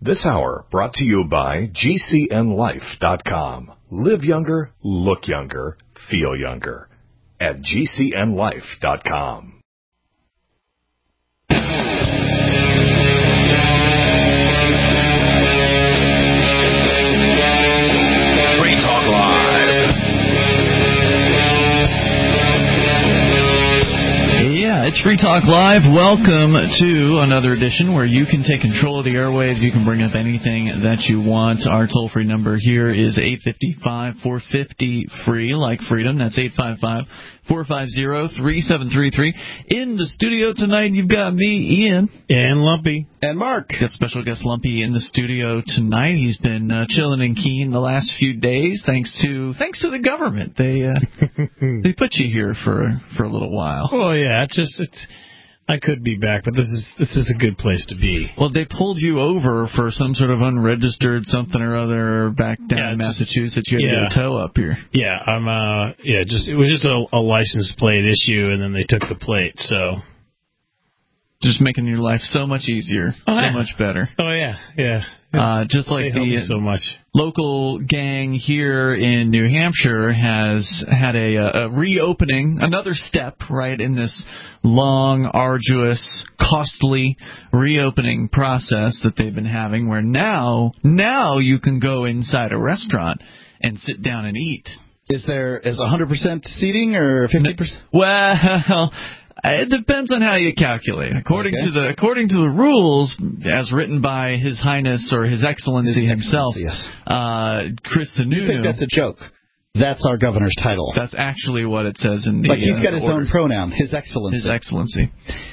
This hour brought to you by GCNLife.com. Live younger, look younger, feel younger at GCNLife.com. Free Talk Live. Yeah, it's Free Talk Live. Welcome to another edition where you can take control of the airwaves. You can bring up anything that you want. Our toll-free number here is 855-450-FREE, like freedom. That's 855-450-3733. In the studio tonight, you've got me, Ian. And Lumpy. And Mark. Got special guest Lumpy in the studio tonight. He's been chilling in Keene the last few days, thanks to the government. They they put you here for a little while. Oh yeah, I could be back, but this is a good place to be. Well, they pulled you over for some sort of unregistered something or other back down in Massachusetts. You had to get a tow up here. Yeah, it was just a license plate issue, and then they took the plate. So just making your life so much easier, so much better. Oh yeah. Just like the so much. Local gang here in New Hampshire has had a reopening, another step, right, in this long, arduous, costly reopening process that they've been having, where now you can go inside a restaurant and sit down and eat. Is 100% seating or 50%? Well, it depends on how you calculate. According to the rules, as written by His Highness or His Excellency himself, yes. Chris Sununu. You think that's a joke? That's our governor's title. That's actually what it says in the Like he's got his orders. own pronoun, His Excellency. His Excellency.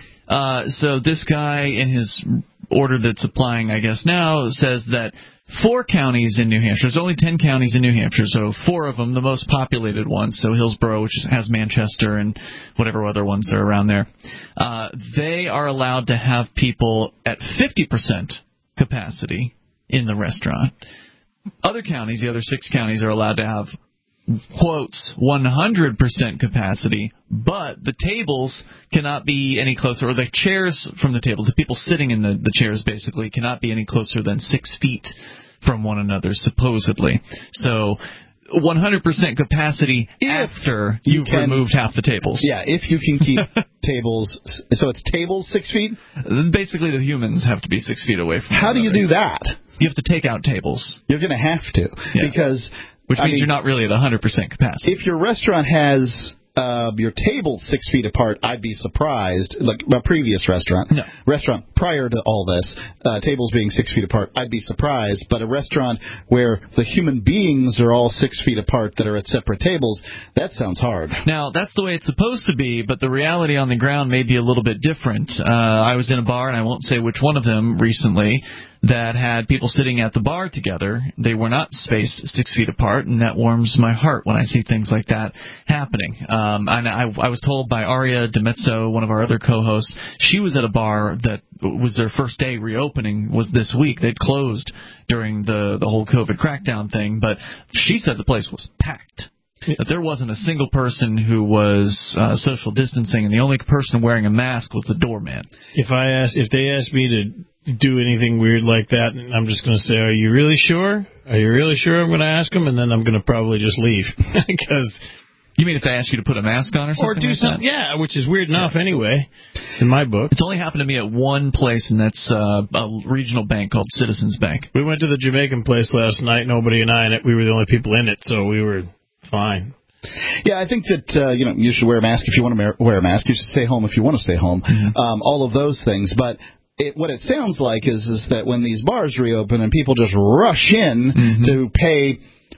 So this guy in his order that's applying, I guess now, says that 4 counties in New Hampshire. There's only 10 counties in New Hampshire, so 4 of them, the most populated ones, so Hillsborough, which has Manchester and whatever other ones are around there, they are allowed to have people at 50% capacity in the restaurant. Other counties, the other 6 counties, are allowed to have, quotes, 100% capacity, but the tables cannot be any closer, or the chairs from the tables, the people sitting in the chairs basically, cannot be any closer than 6 feet from one another, supposedly. So 100% capacity after you've removed half the tables. Yeah, if you can keep tables. So it's tables 6 feet? Basically, the humans have to be 6 feet away from How do you do that? You have to take out tables. You're going to have to. Yeah. Because... Which means you're not really at 100% capacity. If your restaurant has your table 6 feet apart, I'd be surprised. Like a previous restaurant prior to all this, tables being 6 feet apart, I'd be surprised. But a restaurant where the human beings are all 6 feet apart that are at separate tables, that sounds hard. Now, that's the way it's supposed to be, but the reality on the ground may be a little bit different. I was in a bar, and I won't say which one of them recently, that had people sitting at the bar together. They were not spaced 6 feet apart, and that warms my heart when I see things like that happening. And I was told by Aria DeMezzo, one of our other co-hosts, she was at a bar that was their first day reopening was this week. They'd closed during the whole COVID crackdown thing, but she said the place was packed. That there wasn't a single person who was social distancing, and the only person wearing a mask was the doorman. If they asked me to do anything weird like that, I'm just going to say, "Are you really sure? Are you really sure?" I'm going to ask them, and then I'm going to probably just leave because. You mean if they ask you to put a mask on or something? Or do like something, yeah, which is weird enough anyway, in my book. It's only happened to me at one place, and that's a regional bank called Citizens Bank. We went to the Jamaican place last night, nobody and I in it. We were the only people in it, so we were fine. Yeah, I think that you should wear a mask if you want to wear a mask. You should stay home if you want to stay home. Mm-hmm. All of those things. But what it sounds like is that when these bars reopen and people just rush in to pay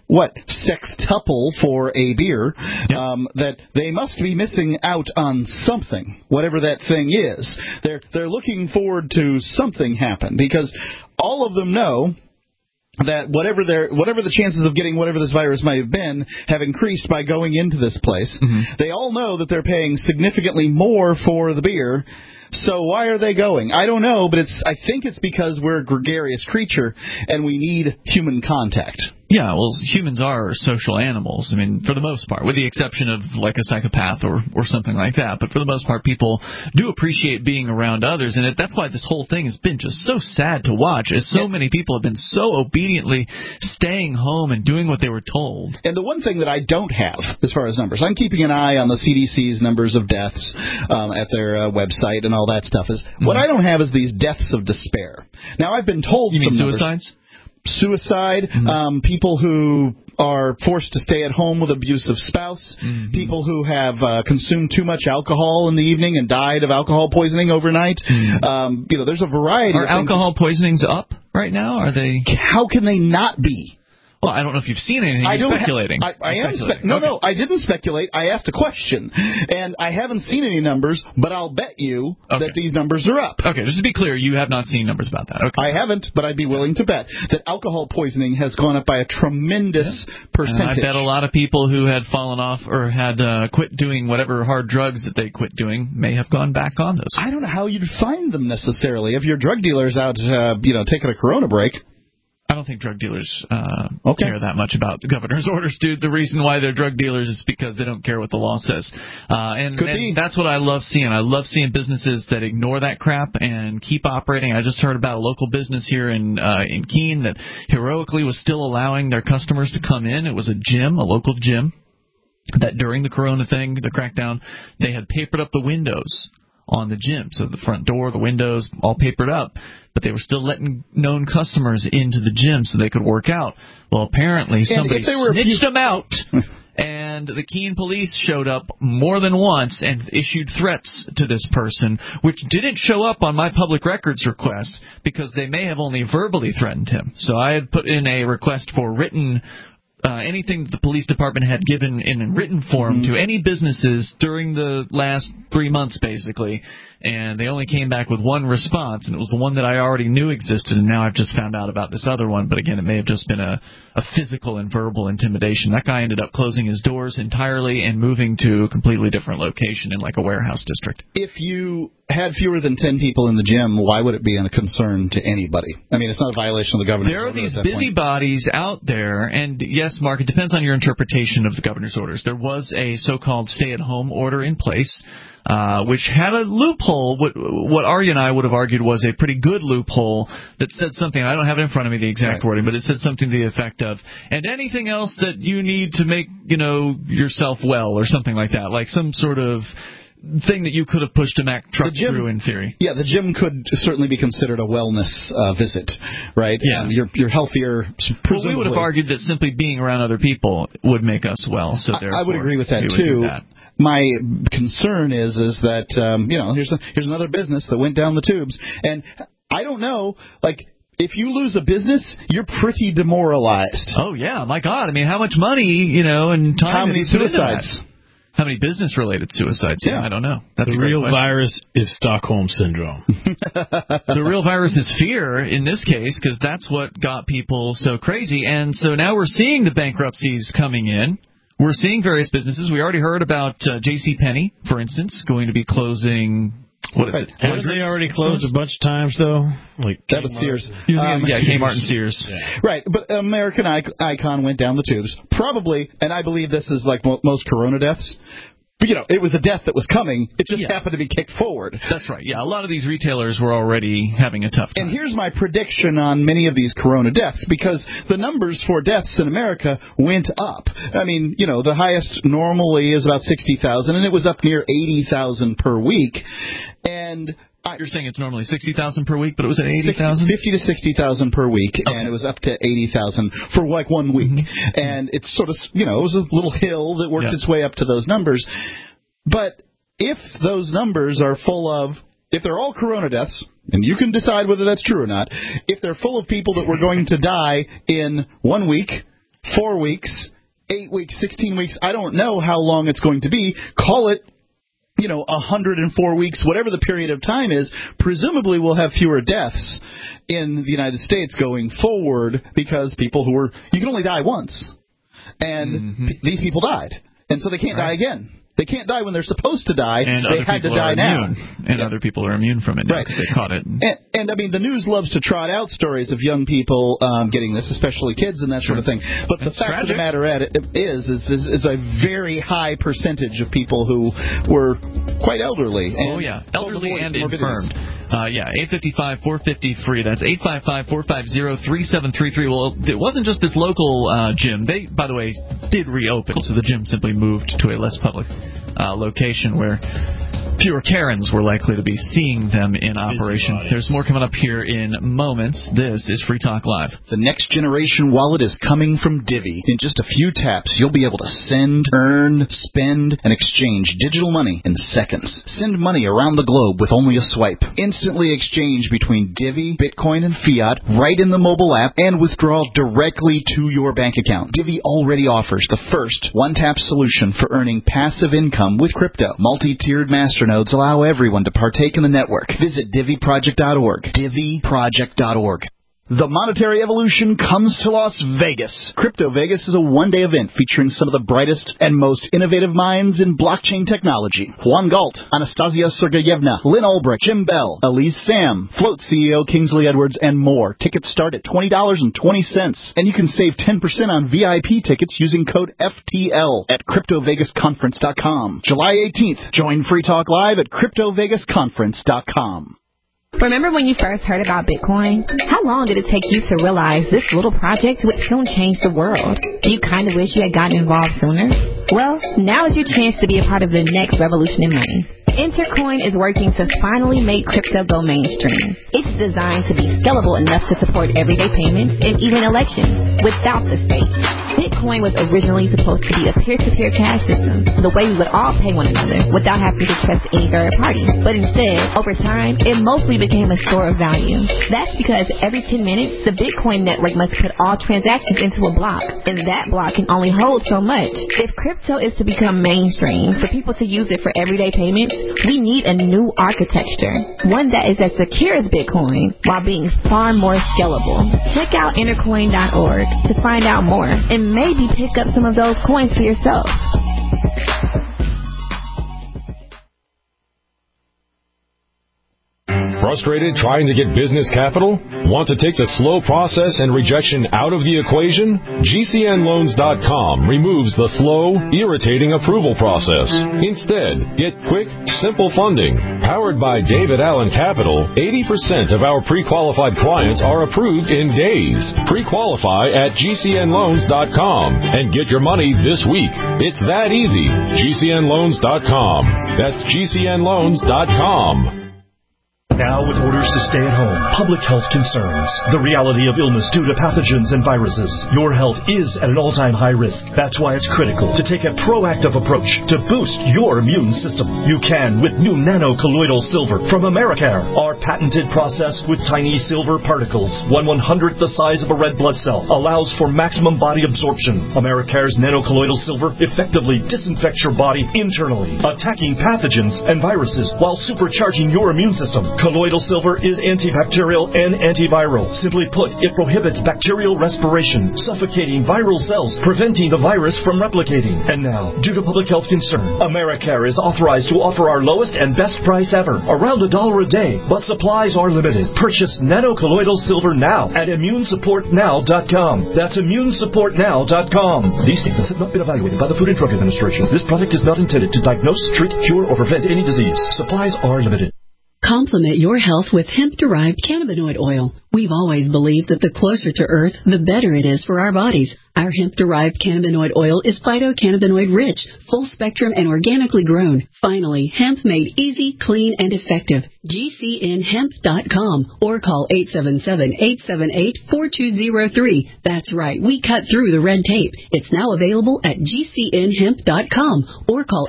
sextuple for a beer, that they must be missing out on something, whatever that thing is. They're looking forward to something happen because all of them know that whatever the chances of getting whatever this virus might have been have increased by going into this place. Mm-hmm. They all know that they're paying significantly more for the beer. So why are they going? I don't know, but I think it's because we're a gregarious creature and we need human contact. Yeah, well, humans are social animals. I mean, for the most part, with the exception of like a psychopath or something like that. But for the most part, people do appreciate being around others, and that's why this whole thing has been just so sad to watch, as so many people have been so obediently staying home and doing what they were told. And the one thing that I don't have, as far as numbers, I'm keeping an eye on the CDC's numbers of deaths at their website and all that stuff. Is what I don't have is these deaths of despair. Now, I've been told you mean some suicides? Suicide, people who are forced to stay at home with abusive spouse, people who have consumed too much alcohol in the evening and died of alcohol poisoning overnight. There's a variety of things. Are alcohol poisonings up right now? Are they? How can they not be? Well, I don't know if you've seen anything. You're speculating. No, I didn't speculate. I asked a question, and I haven't seen any numbers, but I'll bet you that these numbers are up. Okay, just to be clear, you have not seen numbers about that. Okay. I haven't, but I'd be willing to bet that alcohol poisoning has gone up by a tremendous percentage. And I bet a lot of people who had fallen off or had quit doing whatever hard drugs that they quit doing may have gone back on those. I don't know how you'd find them necessarily. If your drug dealer's out, taking a Corona break. I don't think drug dealers care that much about the governor's orders, dude. The reason why they're drug dealers is because they don't care what the law says. And that's what I love seeing. I love seeing businesses that ignore that crap and keep operating. I just heard about a local business here in Keene that heroically was still allowing their customers to come in. It was a local gym, that during the Corona thing, the crackdown, they had papered up the windows on the gym. So the front door, the windows, all papered up. But they were still letting known customers into the gym so they could work out. Well, apparently somebody snitched them out, and the Keene police showed up more than once and issued threats to this person, which didn't show up on my public records request because they may have only verbally threatened him. So I had put in a request for written anything that the police department had given in written form to any businesses during the last 3 months, basically, and they only came back with one response, and it was the one that I already knew existed, and now I've just found out about this other one. But again, it may have just been a physical and verbal intimidation. That guy ended up closing his doors entirely and moving to a completely different location in like a warehouse district. If you had fewer than 10 people in the gym, why would it be a concern to anybody? I mean, it's not a violation of the governor's order. There are these busybodies out there, and yes, Mark, it depends on your interpretation of the governor's orders. There was a so-called stay-at-home order in place, which had a loophole. What Arya and I would have argued was a pretty good loophole that said something. I don't have it in front of me, the exact wording, but it said something to the effect of, and anything else that you need to make, yourself well, or something like that, like some sort of thing that you could have pushed a Mack truck through in theory. Yeah, the gym could certainly be considered a wellness visit, right? Yeah. You're healthier, presumably. Well, we would have argued that simply being around other people would make us well, so therefore I would agree with that, too. My concern is that, here's another business that went down the tubes, and I don't know, if you lose a business, you're pretty demoralized. Oh, yeah, my God. I mean, how much money, and time... How many suicides? How many business-related suicides? Yeah, I don't know. That's the real virus is Stockholm Syndrome. The real virus is fear in this case, because that's what got people so crazy. And so now we're seeing the bankruptcies coming in. We're seeing various businesses. We already heard about JCPenney, for instance, going to be closing... What is it? Haven't they already closed a bunch of times, though? That was Sears. Kmart and Sears. Yeah. Right, but American Icon went down the tubes. Probably, and I believe this is like most Corona deaths, but, it was a death that was coming. It just happened to be kicked forward. That's right. Yeah, a lot of these retailers were already having a tough time. And here's my prediction on many of these Corona deaths, because the numbers for deaths in America went up. I mean, the highest normally is about 60,000, and it was up near 80,000 per week. And you're saying it's normally 60,000 per week, but it was at 80,000? 50 to 60,000 per week, and it was up to 80,000 for 1 week. And it's sort of, it was a little hill that worked its way up to those numbers. But if those numbers are full of, if they're all Corona deaths, and you can decide whether that's true or not, if they're full of people that were going to die in 1 week, 4 weeks, 8 weeks, 16 weeks, I don't know how long it's going to be, call it 104 weeks, whatever the period of time is, presumably we'll have fewer deaths in the United States going forward, because people you can only die once. And these people died. And so they can't die again. They can't die when they're supposed to die. And they had to die now. And other people are immune from it now because they caught it. And I mean, the news loves to trot out stories of young people getting this, especially kids and that sort of thing. But the fact of the matter is it's a very high percentage of people who were quite elderly. And elderly and infirmed. 855-450-FREE. That's 855-450-3733. Well, it wasn't just this local gym. They, by the way, did reopen, so the gym simply moved to a less public location where fewer Karens were likely to be seeing them in operation. There's more coming up here in moments. This is Free Talk Live. The next generation wallet is coming from Divvy. In just a few taps, you'll be able to send, earn, spend, and exchange digital money in seconds. Send money around the globe with only a swipe. Instantly exchange between Divvy, Bitcoin, and fiat right in the mobile app and withdraw directly to your bank account. Divvy already offers the first one-tap solution for earning passive income with crypto. Multi-tiered masternodes allow everyone to partake in the network. Visit DivvyProject.org. DivvyProject.org. The monetary evolution comes to Las Vegas. Crypto Vegas is a one-day event featuring some of the brightest and most innovative minds in blockchain technology. Juan Galt, Anastasia Sergeyevna, Lynn Ulbricht, Jim Bell, Elise Sam, Float CEO Kingsley Edwards, and more. Tickets start at $20.20, and you can save 10% on VIP tickets using code FTL at CryptoVegasConference.com. July 18th, join Free Talk Live at CryptoVegasConference.com. Remember when you first heard about Bitcoin? How long did it take you to realize this little project would soon change the world? Do you kind of wish you had gotten involved sooner? Well, now is your chance to be a part of the next revolution in money. Intercoin is working to finally make crypto go mainstream. It's designed to be scalable enough to support everyday payments and even elections without the state. Bitcoin was originally supposed to be a peer-to-peer cash system, the way we would all pay one another without having to trust any third party. But instead, over time, it mostly became a store of value. That's because every 10 minutes, the Bitcoin network must put all transactions into a block, and that block can only hold so much. If crypto is to become mainstream, for people to use it for everyday payments, we need a new architecture, one that is as secure as Bitcoin while being far more scalable. Check out Intercoin.org to find out more and maybe pick up some of those coins for yourself. Frustrated trying to get business capital? Want to take the slow process and rejection out of the equation? GCNLoans.com removes the slow, irritating approval process. Instead, get quick, simple funding. Powered by David Allen Capital, 80% of our pre-qualified clients are approved in days. Pre-qualify at GCNLoans.com and get your money this week. It's that easy. GCNLoans.com. That's GCNLoans.com. Now with orders to stay at home, public health concerns, the reality of illness due to pathogens and viruses, your health is at an all-time high risk. That's why it's critical to take a proactive approach to boost your immune system. You can with new nano-colloidal silver from Americare. Our patented process with tiny silver particles, 1/100th the size of a red blood cell, allows for maximum body absorption. Americare's nano-colloidal silver effectively disinfects your body internally, attacking pathogens and viruses while supercharging your immune system. Colloidal silver is antibacterial and antiviral. Simply put, it prohibits bacterial respiration, suffocating viral cells, preventing the virus from replicating. And now, due to public health concern, Americare is authorized to offer our lowest and best price ever, around $1 a day, but supplies are limited. Purchase nano-colloidal silver now at ImmuneSupportNow.com. That's ImmuneSupportNow.com. These statements have not been evaluated by the Food and Drug Administration. This product is not intended to diagnose, treat, cure, or prevent any disease. Supplies are limited. Complement your health with hemp-derived cannabinoid oil. We've always believed that the closer to Earth, the better it is for our bodies. Our hemp-derived cannabinoid oil is phytocannabinoid-rich, full-spectrum, and organically grown. Finally, hemp made easy, clean, and effective. GCNHemp.com or call 877-878-4203. That's right, we cut through the red tape. It's now available at GCNHemp.com or call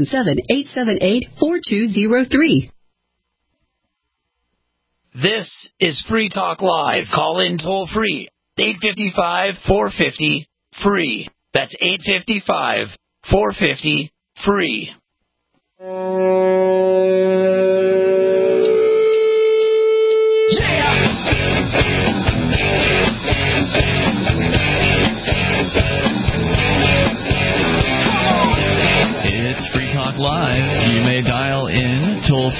877-878-4203. This is Free Talk Live. Call in toll free. 855-450-FREE. That's 855-450-FREE.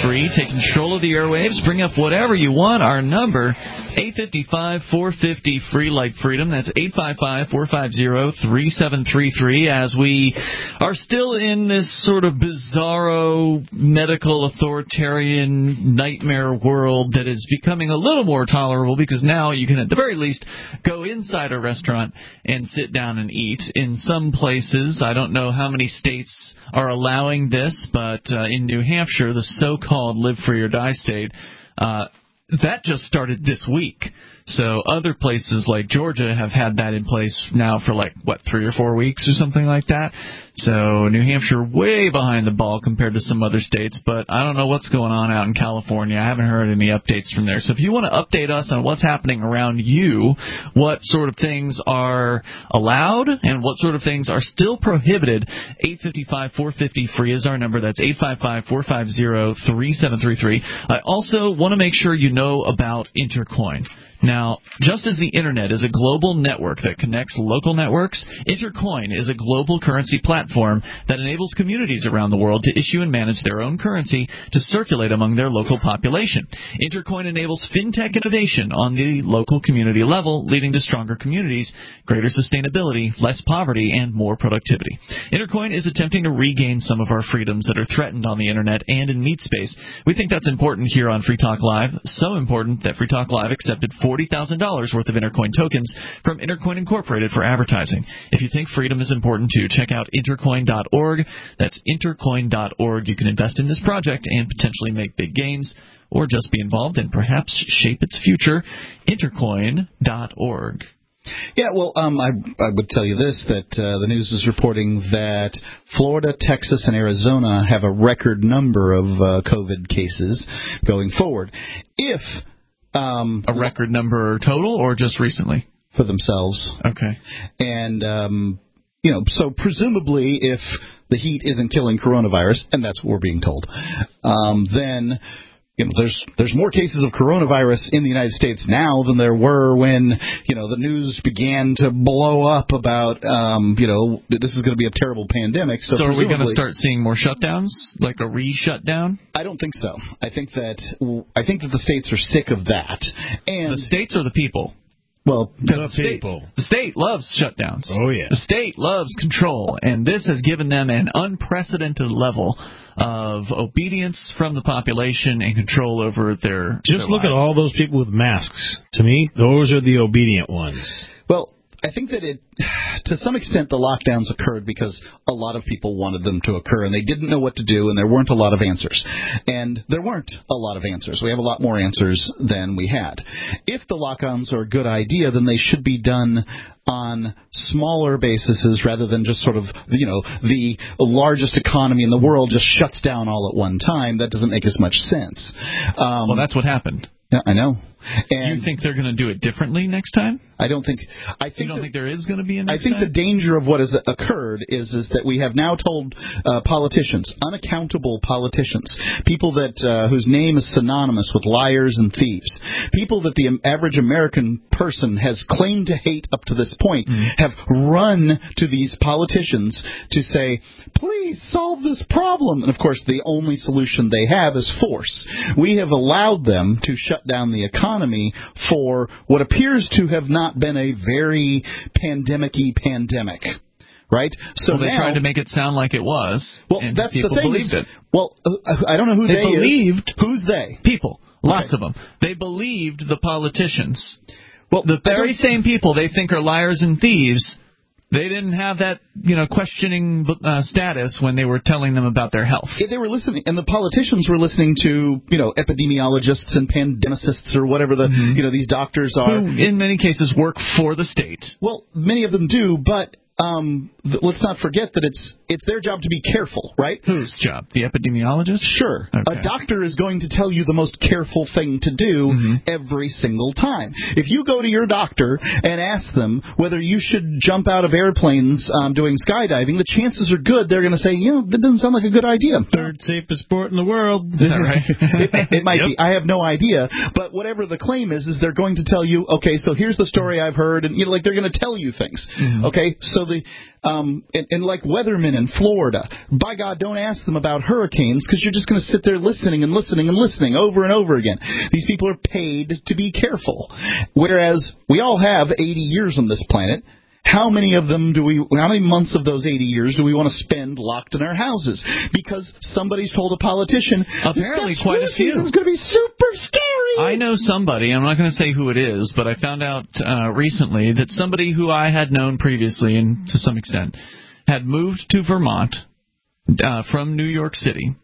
free. Take control of the airwaves. Bring up whatever you want. Our number, 855-450-FREE like freedom. That's 855-450-3733. As we are still in this sort of bizarro medical authoritarian nightmare world that is becoming a little more tolerable, because now you can at the very least go inside a restaurant and sit down and eat. In some places, I don't know how many states are allowing this, but in New Hampshire, the so-called Live Free or Die state, that just started this week. So other places like Georgia have had that in place now for 3 or 4 weeks or something like that. So New Hampshire way behind the ball compared to some other states, but I don't know what's going on out in California. I haven't heard any updates from there. So if you want to update us on what's happening around you, what sort of things are allowed and what sort of things are still prohibited, 855-450-FREE is our number. That's 855-450-3733. I also want to make sure you know about Intercoin. Now, just as the Internet is a global network that connects local networks, Intercoin is a global currency platform that enables communities around the world to issue and manage their own currency to circulate among their local population. Intercoin enables fintech innovation on the local community level, leading to stronger communities, greater sustainability, less poverty, and more productivity. Intercoin is attempting to regain some of our freedoms that are threatened on the Internet and in meat space. We think that's important here on Free Talk Live, so important that Free Talk Live accepted $40,000 worth of Intercoin tokens from Intercoin Incorporated for advertising. If you think freedom is important too, check out intercoin.org. That's intercoin.org. You can invest in this project and potentially make big gains, or just be involved and perhaps shape its future. Intercoin.org. Yeah, well, I would tell you this, that the news is reporting that Florida, Texas, and Arizona have a record number of COVID cases going forward. If a record number total or just recently? For themselves. Okay. And, so presumably if the heat isn't killing coronavirus, and that's what we're being told, then there's more cases of coronavirus in the United States now than there were when, the news began to blow up about, this is going to be a terrible pandemic. So are we going to start seeing more shutdowns, like a re-shutdown? I don't think so. I think that the states are sick of that. And the states or the people? Well, the people. The state loves shutdowns. Oh, yeah. The state loves control, and this has given them an unprecedented level of obedience from the population and control over their Just look lives. at all those people with masks. To me, those are the obedient ones. Well, I think that to some extent, the lockdowns occurred because a lot of people wanted them to occur, and they didn't know what to do, and there weren't a lot of answers. And there weren't a lot of answers. We have a lot more answers than we had. If the lockdowns are a good idea, then they should be done on smaller bases rather than just sort of, the largest economy in the world just shuts down all at one time. That doesn't make as much sense. Well, that's what happened. Yeah, I know. And you think they're going to do it differently next time? I don't think. You don't think there is going to be a next I think time? the danger of what has occurred is that we have now told politicians, unaccountable politicians, people that whose name is synonymous with liars and thieves, people that the average American person has claimed to hate up to this point, have run to these politicians to say, please solve this problem. And, of course, the only solution they have is force. We have allowed them to shut down the economy for what appears to have not been a very pandemic-y pandemic. Right? So they tried to make it sound like it was. Well, and that's people the thing. Believed it. Well, I don't know who they believed. Is. Who's they? People. Lots Okay. of them. They believed the politicians. Well, the very same people they think are liars and thieves. They didn't have that, questioning status when they were telling them about their health. They were listening, and the politicians were listening to, epidemiologists and pandemicists or whatever these doctors are. Who, in many cases, work for the state. Well, many of them do, but let's not forget that it's their job to be careful, right? Whose job? The epidemiologist? Sure. Okay. A doctor is going to tell you the most careful thing to do every single time. If you go to your doctor and ask them whether you should jump out of airplanes doing skydiving, the chances are good they're going to say, that doesn't sound like a good idea. Third safest sport in the world. Is that right? It might be. I have no idea. But whatever the claim is they're going to tell you, okay, so here's the story I've heard, and they're going to tell you things. Okay, so and like weathermen in Florida, by God, don't ask them about hurricanes because you're just going to sit there listening and listening and listening over and over again. These people are paid to be careful. Whereas we all have 80 years on this planet. How many months of those 80 years do we want to spend locked in our houses? Because somebody's told a politician, apparently quite a few. It's going to be super scary. I know somebody, I'm not going to say who it is, but I found out recently that somebody who I had known previously, and to some extent, had moved to Vermont from New York City.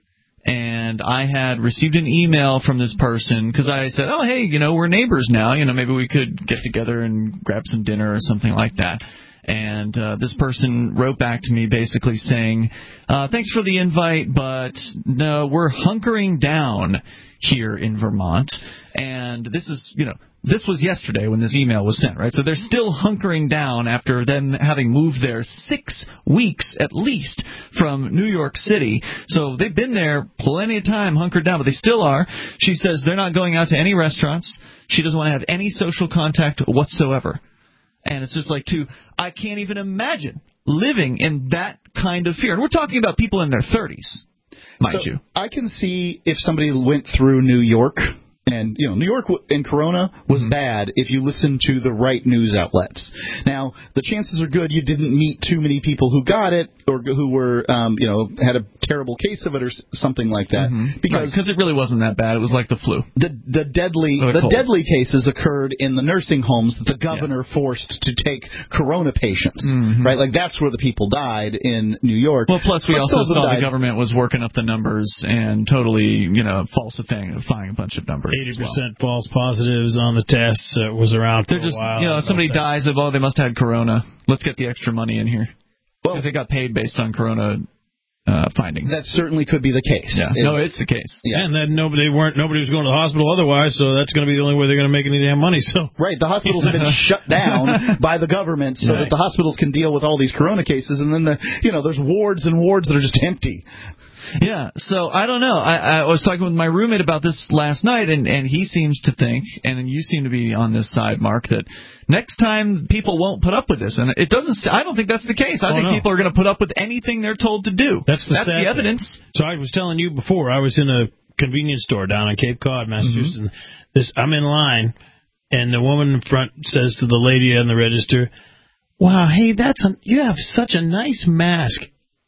And I had received an email from this person because I said, oh, hey, we're neighbors now. Maybe we could get together and grab some dinner or something like that. And this person wrote back to me basically saying, thanks for the invite, but no, we're hunkering down here in Vermont. And this is, this was yesterday when this email was sent, right? So they're still hunkering down after them having moved there 6 weeks at least from New York City. So they've been there plenty of time hunkered down, but they still are. She says they're not going out to any restaurants. She doesn't want to have any social contact whatsoever. And it's just I can't even imagine living in that kind of fear. And we're talking about people in their 30s, mind you. I can see if somebody went through New York. And, New York and Corona was bad if you listened to the right news outlets. Now, the chances are good you didn't meet too many people who got it or who were, had a terrible case of it or something like that. Because it really wasn't that bad. It was like the flu. The deadly cases occurred in the nursing homes that the governor forced to take Corona patients, right? Like, that's where the people died in New York. Well, plus we also saw the government was working up the numbers and totally, falsifying a bunch of numbers. 80% false positives on the tests was around for a while. Somebody dies of, they must have had Corona. Let's get the extra money in here. Because they got paid based on Corona findings. That certainly could be the case. Yeah. It's the case. Yeah. And then nobody was going to the hospital otherwise, so that's going to be the only way they're going to make any damn money. So right, the hospitals have been shut down by the government so that the hospitals can deal with all these Corona cases, and then there's wards and wards that are just empty. Yeah, so I don't know. I was talking with my roommate about this last night, and he seems to think, and you seem to be on this side, Mark, that next time people won't put up with this. And it doesn't. I don't think that's the case. I think people are going to put up with anything they're told to do. That's the evidence. So I was telling you before, I was in a convenience store down in Cape Cod, Massachusetts. I'm in line, and the woman in front says to the lady on the register, "Wow, hey, you have such a nice mask."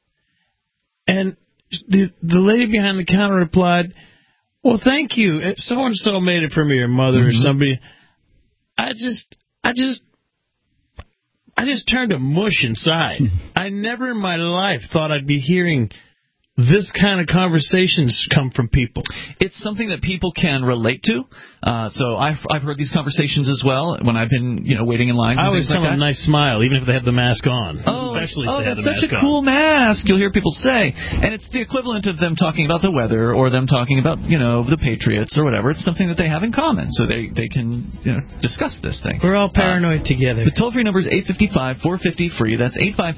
And the lady behind the counter replied, "Well, thank you. So and so made it for me, or mother or somebody." I just turned to mush inside. I never in my life thought I'd be hearing this kind of conversations come from people. It's something that people can relate to. So I've heard these conversations as well when I've been waiting in line. I always tell them a nice smile, even if they have the mask on. Especially if they have the mask on. That's such a cool mask. You'll hear people say, and it's the equivalent of them talking about the weather or them talking about the Patriots or whatever. It's something that they have in common, so they can discuss this thing. We're all paranoid together. The toll-free number is 855-450-FREE. That's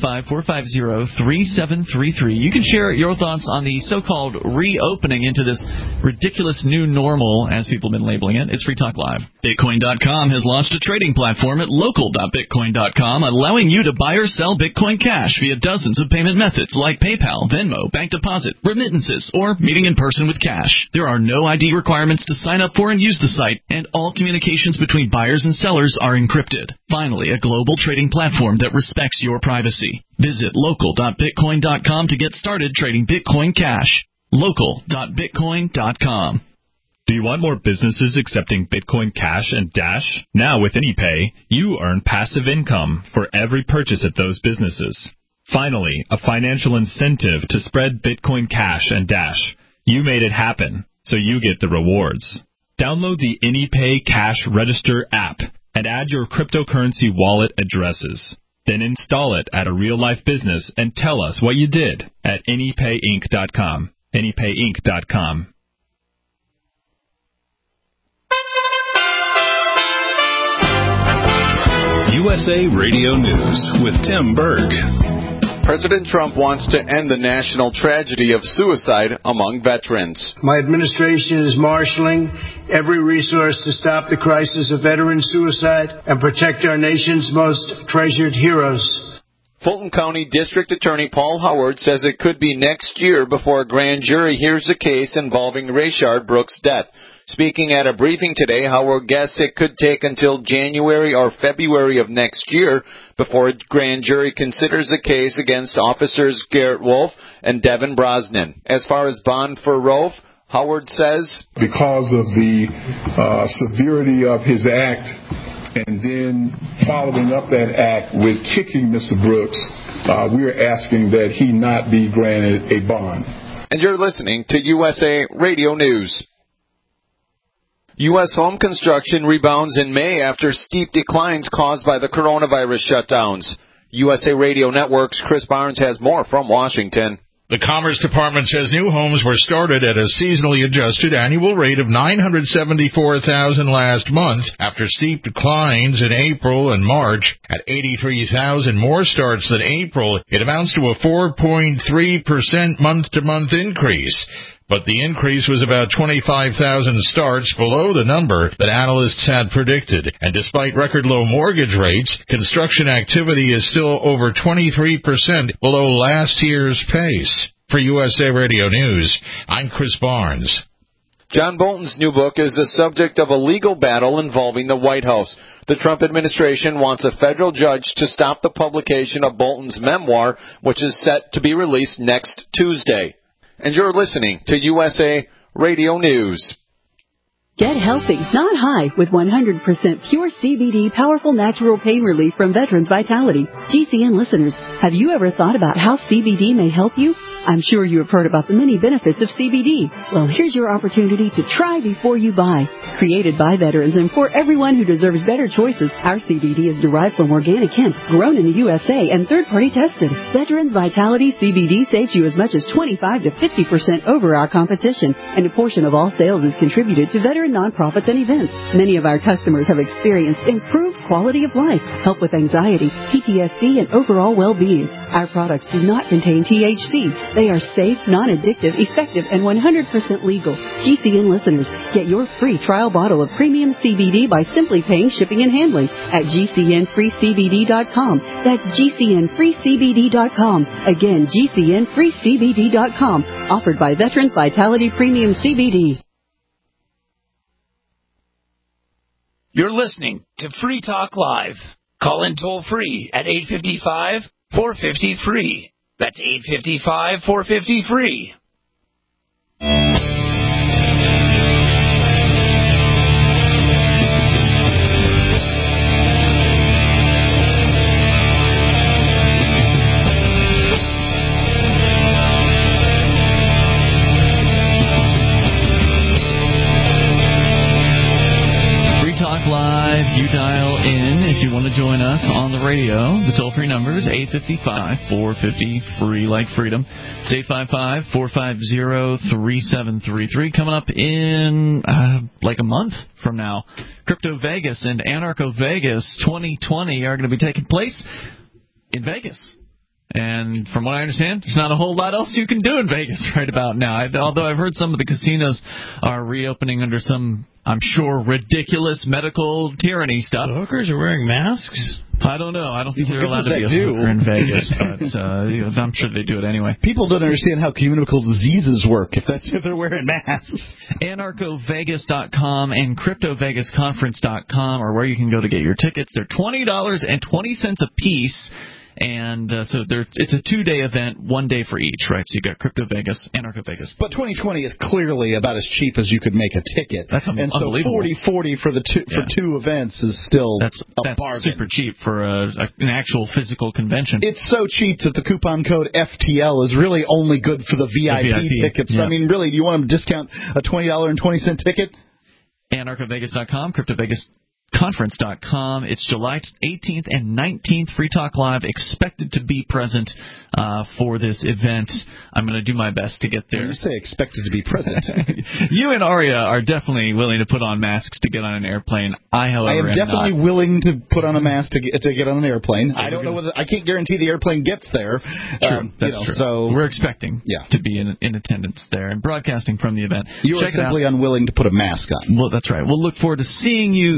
855-450-3733. You can share your thoughts on the so-called reopening into this ridiculous new normal, as people have been labeling it. It's Free Talk Live. Bitcoin.com has launched a trading platform at local.bitcoin.com, allowing you to buy or sell Bitcoin Cash via dozens of payment methods like PayPal, Venmo, bank deposit, remittances, or meeting in person with cash. There are no ID requirements to sign up for and use the site, and all communications between buyers and sellers are encrypted. Finally, a global trading platform that respects your privacy. Visit local.bitcoin.com to get started trading Bitcoin Cash. Local.bitcoin.com. Do you want more businesses accepting Bitcoin Cash and Dash? Now with AnyPay, you earn passive income for every purchase at those businesses. Finally, a financial incentive to spread Bitcoin Cash and Dash. You made it happen, so you get the rewards. Download the AnyPay Cash Register app and add your cryptocurrency wallet addresses. Then install it at a real-life business and tell us what you did at AnyPayInc.com. AnyPayInc.com. USA Radio News with Tim Berg. President Trump wants to end the national tragedy of suicide among veterans. My administration is marshaling every resource to stop the crisis of veteran suicide and protect our nation's most treasured heroes. Fulton County District Attorney Paul Howard says it could be next year before a grand jury hears the case involving Rayshard Brooks' death. Speaking at a briefing today, Howard guessed it could take until January or February of next year before a grand jury considers the case against officers Garrett Wolf and Devin Brosnan. As far as bond for Rolfe, Howard says, because of the severity of his act and then following up that act with kicking Mr. Brooks, we're asking that he not be granted a bond. And you're listening to USA Radio News. U.S. home construction rebounds in May after steep declines caused by the coronavirus shutdowns. USA Radio Network's Chris Barnes has more from Washington. The Commerce Department says new homes were started at a seasonally adjusted annual rate of 974,000 last month after steep declines in April and March. At 83,000 more starts than April, it amounts to a 4.3% month-to-month increase. But the increase was about 25,000 starts below the number that analysts had predicted. And despite record low mortgage rates, construction activity is still over 23% below last year's pace. For USA Radio News, I'm Chris Barnes. John Bolton's new book is the subject of a legal battle involving the White House. The Trump administration wants a federal judge to stop the publication of Bolton's memoir, which is set to be released next Tuesday. And you're listening to USA Radio News. Get healthy, not high, with 100% pure CBD powerful natural pain relief from Veterans Vitality. GCN listeners, have you ever thought about how CBD may help you? I'm sure you have heard about the many benefits of CBD. Well, here's your opportunity to try before you buy. Created by veterans and for everyone who deserves better choices, our CBD is derived from organic hemp, grown in the USA and third-party tested. Veterans Vitality CBD saves you as much as 25 to 50% over our competition, and a portion of all sales is contributed to veteran nonprofits and events. Many of our customers have experienced improved quality of life, help with anxiety, PTSD, and overall well-being. Our products do not contain THC. They are safe, non-addictive, effective, and 100% legal. GCN listeners, get your free trial bottle of premium CBD by simply paying shipping and handling at GCNFreeCBD.com. That's GCNFreeCBD.com. Again, GCNFreeCBD.com. Offered by Veterans Vitality Premium CBD. You're listening to Free Talk Live. Call in toll free at 855-450-FREE. That's 855-450-FREE. Live, you dial in if you want to join us on the radio. The toll-free number is 855-450-FREE, like freedom. It's 855-450-3733. Coming up in like a month from now, Crypto Vegas and Anarcho Vegas 2020 are going to be taking place in Vegas. And from what I understand, there's not a whole lot else you can do in Vegas right about now. Although I've heard some of the casinos are reopening under some, I'm sure, ridiculous medical tyranny stuff. The hookers are wearing masks? I don't know. I don't think they're allowed to be a hooker in Vegas, but I'm sure they do it anyway. People don't understand how communicable diseases work if they're wearing masks. AnarchoVegas.com and CryptoVegasConference.com are where you can go to get your tickets. They're $20.20 a piece. And so it's a 2-day event, 1 day for each, right? So you got Crypto Vegas, Anarcho Vegas. But 2020 is clearly about as cheap as you could make a ticket. That's unbelievable. And so $40 for two events is still a bargain. Super cheap for an actual physical convention. It's so cheap that the coupon code FTL is really only good for the VIP tickets. Yeah. I mean, really, do you want to discount a $20.20 ticket? AnarchoVegas.com, CryptoVegasConference.com. It's July 18th and 19th. Free Talk Live expected to be present for this event. I'm going to do my best to get there. When you say expected to be present, you and Aria are definitely willing to put on masks to get on an airplane. I am definitely willing to put on a mask to get on an airplane. So I don't know whether I can't guarantee the airplane gets there. True, that's true. So we're expecting to be in attendance there and broadcasting from the event. You are simply unwilling to put a mask on. Well, that's right. We'll look forward to seeing you there.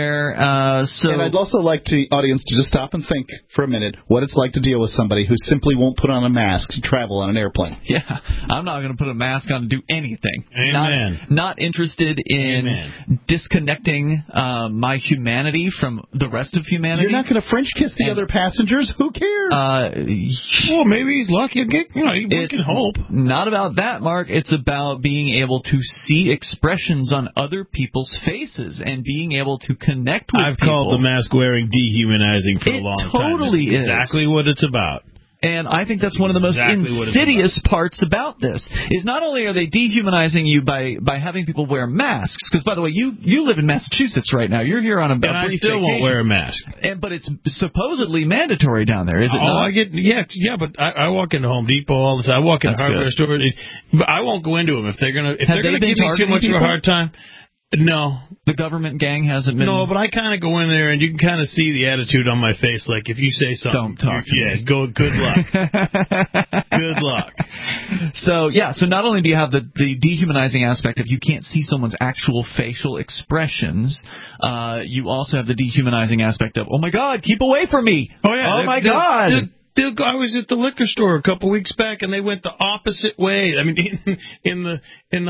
there. And I'd also like the audience to just stop and think for a minute what it's like to deal with somebody who simply won't put on a mask to travel on an airplane. Yeah, I'm not going to put a mask on to do anything. Amen. Not interested in disconnecting my humanity from the rest of humanity. You're not going to French kiss the other passengers? Who cares? Well, maybe he's lucky. We can hope. Not about that, Mark. It's about being able to see expressions on other people's faces and being able to connect with I've people. called the mask wearing dehumanizing for a long time. Totally is exactly what it's about. And I think that's one of the most insidious parts about this, is not only are they dehumanizing you by having people wear masks, because, by the way, you live in Massachusetts right now. You're here on a brief I still won't wear a mask. But it's supposedly mandatory down there, is it not? But I walk into Home Depot all the time. I walk into hardware stores. But I won't go into them if they're going to give me too much of a hard time. No. The government gang hasn't been... No, but I kind of go in there and you can kind of see the attitude on my face. Like, if you say something... Don't talk to me. Good luck. Good luck. So not only do you have the dehumanizing aspect of you can't see someone's actual facial expressions, you also have the dehumanizing aspect of, oh my God, keep away from me. Oh, yeah. Oh, my God. I was at the liquor store a couple weeks back, and they went the opposite way. I mean, in the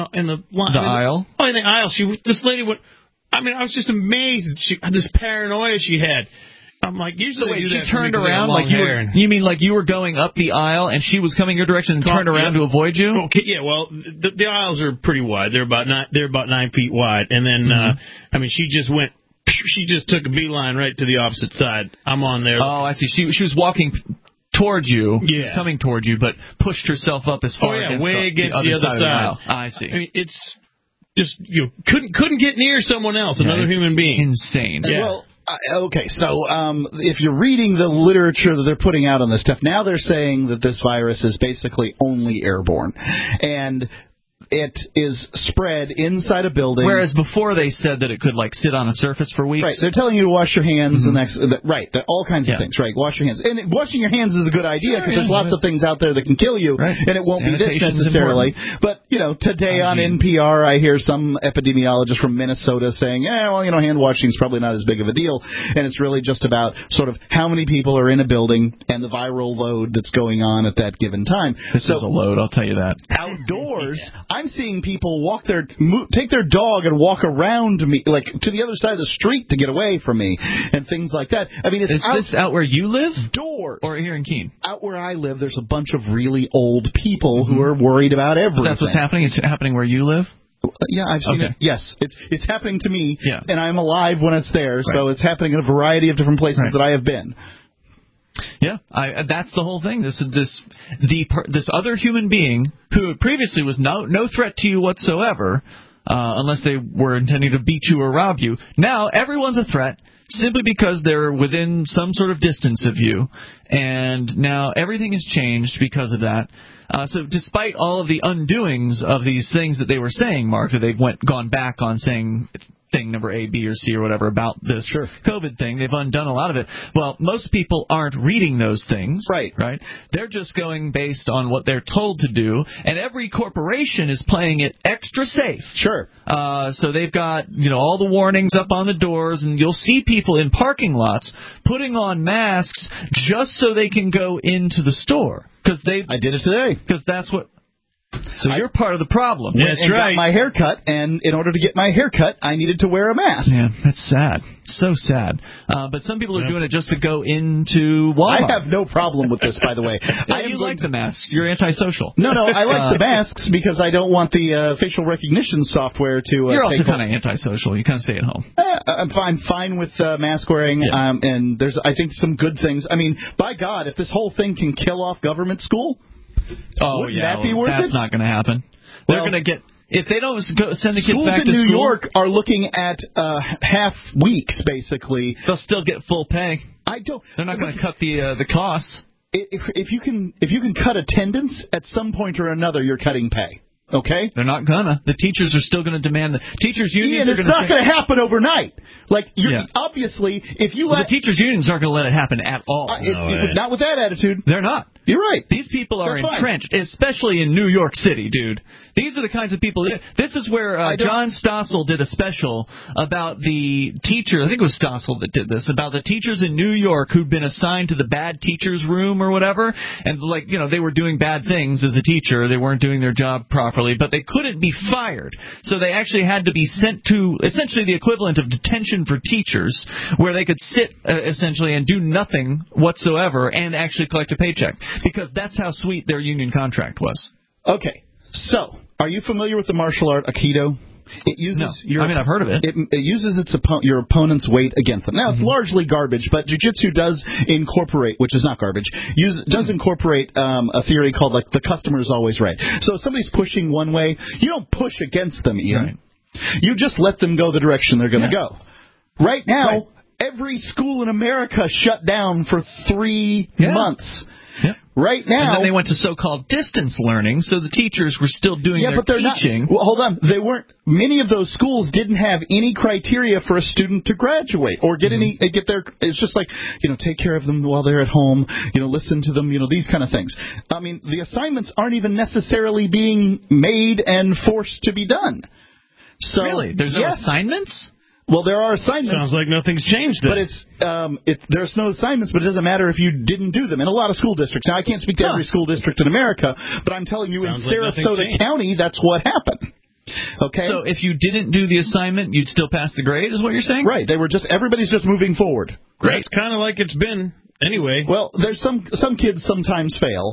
aisle. Oh, in the aisle. This lady went. I mean, I was just amazed. This paranoia she had. I'm like, usually she turned around like you mean like you were going up the aisle and she was coming your direction and turned around to avoid you? Okay, yeah. Well, the aisles are pretty wide. They're about 9 feet wide, and then I mean, she just went. She just took a beeline right to the opposite side. I'm on there. Oh, I see. She was walking towards you, coming towards you, but pushed herself up as far against the other side. Of the I see. I mean, it's just couldn't get near someone else, another human being. Insane. Yeah. Well, okay, so if you're reading the literature that they're putting out on this stuff, now they're saying that this virus is basically only airborne, and it is spread inside a building. Whereas before they said that it could sit on a surface for weeks. Right, they're telling you to wash your hands all kinds of things. Right, wash your hands, and washing your hands is a good idea because there's lots of things out there that can kill you, and it won't be this necessarily. But today on NPR, I hear some epidemiologist from Minnesota saying, hand washing is probably not as big of a deal, and it's really just about sort of how many people are in a building and the viral load that's going on at that given time. This is a load, I'll tell you that. Outdoors. I'm seeing people take their dog and walk around me, like to the other side of the street to get away from me, and things like that. I mean, is this out where you live? Doors. Or here in Keene? Out where I live, there's a bunch of really old people who are worried about everything. That's what's happening? It's happening where you live? Yeah, I've seen it. Yes, it's happening to me, and I'm alive when it's there, so it's happening in a variety of different places that I have been. Yeah, that's the whole thing. This other human being who previously was no threat to you whatsoever, unless they were intending to beat you or rob you. Now everyone's a threat simply because they're within some sort of distance of you, and now everything has changed because of that. So despite all of the undoings of these things that they were saying, Mark, that they've gone back on saying thing number A, B, or C, or whatever about this COVID thing. They've undone a lot of it. Well, most people aren't reading those things. Right. They're just going based on what they're told to do, and every corporation is playing it extra safe. Sure. So they've got, all the warnings up on the doors, and you'll see people in parking lots putting on masks just so they can go into the store. I did it today. Because that's what... So you're part of the problem. That's right. Got my hair cut, and in order to get my hair cut, I needed to wear a mask. Yeah, that's sad. So sad. But some people are doing it just to go into Walmart. I have no problem with this, by the way. You like the masks. You're antisocial. No, I like the masks because I don't want the facial recognition software to You're also kind of antisocial. You kind of stay at home. I'm fine with mask wearing, and there's, I think, some good things. I mean, by God, if this whole thing can kill off government school... Wouldn't that be worth that's it? not going to happen. They're going to get... If they don't send the kids back to school... Schools in New York are looking at half weeks, basically. They'll still get full pay. They're not going to cut the costs. If you can cut attendance, at some point or another, you're cutting pay. Okay? They're not gonna. The teachers are still going to demand the teachers' unions are going to. It's not going to happen overnight. Obviously, if you the teachers' unions aren't going to let it happen at all. Not with that attitude. They're not. You're right. These people are entrenched, especially in New York City, dude. These are the kinds of people. This is where John Stossel did a special about the teacher. I think it was Stossel that did this, about the teachers in New York who'd been assigned to the bad teachers room or whatever, and they were doing bad things as a teacher. They weren't doing their job properly, but they couldn't be fired, so they actually had to be sent to essentially the equivalent of detention for teachers, where they could sit essentially and do nothing whatsoever and actually collect a paycheck, because that's how sweet their union contract was. Okay, so are you familiar with the martial art Aikido? It uses I've heard of it. It uses your opponent's weight against them. Now, it's largely garbage, but jiu-jitsu does incorporate, which is not garbage, does incorporate a theory called the customer is always right. So if somebody's pushing one way, you don't push against them, Ian. Right. You just let them go the direction they're going to go. Right now, every school in America shut down for 3 months. Yeah. Right now, and then they went to so-called distance learning, so the teachers were still doing their teaching. Well, hold on. They weren't. Many of those schools didn't have any criteria for a student to graduate or get their. It's just take care of them while they're at home. Listen to them. These kind of things. I mean, the assignments aren't even necessarily being made and forced to be done. So, really, there's no assignments. Well, there are assignments. Sounds like nothing's changed then. But there's no assignments, but it doesn't matter if you didn't do them in a lot of school districts. Now, I can't speak to every school district in America, but I'm telling you, in Sarasota County, that's what happened. Okay. So if you didn't do the assignment, you'd still pass the grade, is what you're saying? Right. Everybody's just moving forward. Great. It's kind of like it's been anyway. Well, there's some kids sometimes fail,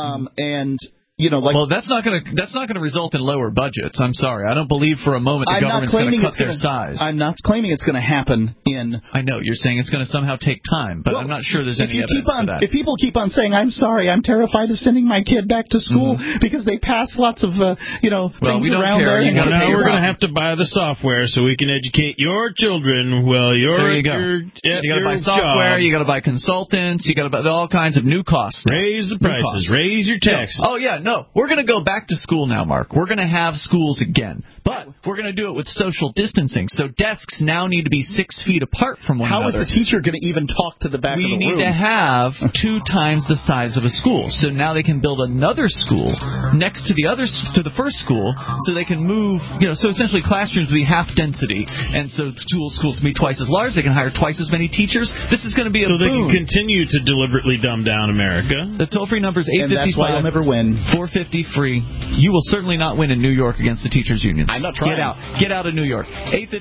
and. Well, that's not going to result in lower budgets. I'm sorry. I don't believe for a moment the government's going to cut their size. I'm not claiming it's going to happen in. I know you're saying it's going to somehow take time, but I'm not sure there's any evidence for that. If people keep on saying, "I'm sorry, I'm terrified of sending my kid back to school because they pass lots of things around there," now we're going to have to buy the software so we can educate your children. Well, you got to buy software. You got to buy consultants. You got to buy all kinds of new costs. Raise the prices. Raise your taxes. Oh yeah. No, we're going to go back to school now, Mark. We're going to have schools again. But we're going to do it with social distancing. So desks now need to be 6 feet apart from one another. How is the teacher going to even talk to the back of the room? We need to have 2 times the size of a school. So now they can build another school next to the first school, so they can move. So essentially classrooms will be half density, and so schools can be twice as large. They can hire twice as many teachers. This is going to be a boom. So they can continue to deliberately dumb down America. The toll-free number is 855. And that's why you'll never win. 450 free. You will certainly not win in New York against the teachers' union. I'm not trying. Get out of New York.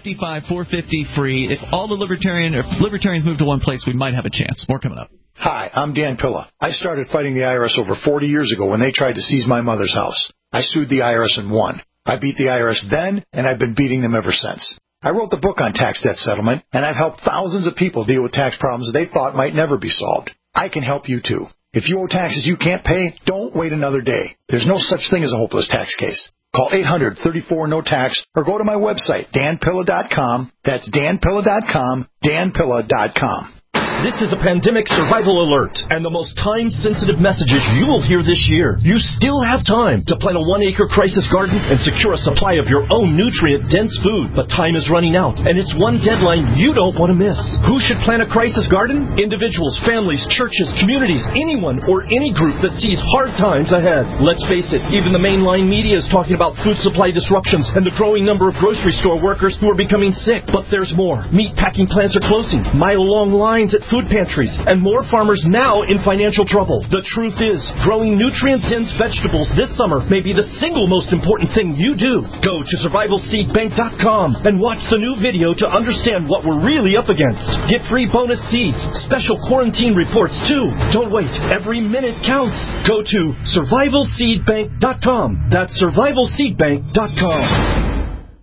855-450 free. If all the libertarians move to one place, we might have a chance. More coming up. Hi, I'm Dan Pilla. I started fighting the IRS over 40 years ago when they tried to seize my mother's house. I sued the IRS and won. I beat the IRS then, and I've been beating them ever since. I wrote the book on tax debt settlement, and I've helped thousands of people deal with tax problems they thought might never be solved. I can help you too. If you owe taxes you can't pay, don't wait another day. There's no such thing as a hopeless tax case. Call 800-34-NO-TAX or go to my website, danpilla.com. That's danpilla.com, danpilla.com. This is a pandemic survival alert, and the most time-sensitive messages you will hear this year. You still have time to plant a 1-acre crisis garden and secure a supply of your own nutrient-dense food. But time is running out, and it's one deadline you don't want to miss. Who should plant a crisis garden? Individuals, families, churches, communities, anyone or any group that sees hard times ahead. Let's face it, even the mainline media is talking about food supply disruptions and the growing number of grocery store workers who are becoming sick. But there's more. Meat packing plants are closing, mile-long lines at food pantries, and more farmers now in financial trouble. The truth is, growing nutrient-dense vegetables this summer may be the single most important thing you do. Go to survivalseedbank.com and watch the new video to understand what we're really up against. Get free bonus seeds, special quarantine reports too. Don't wait. Every minute counts. Go to survivalseedbank.com. That's survivalseedbank.com.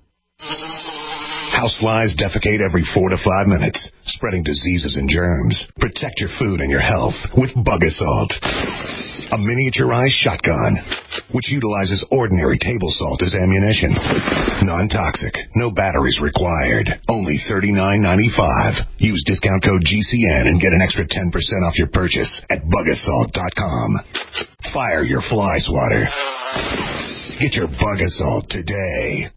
Houseflies defecate every 4 to 5 minutes, spreading diseases and germs. Protect your food and your health with Bug Assault, a miniaturized shotgun which utilizes ordinary table salt as ammunition. Non-toxic, no batteries required. Only $39.95. Use discount code GCN and get an extra 10% off your purchase at bugassault.com. Fire your fly swatter. Get your Bug Assault today.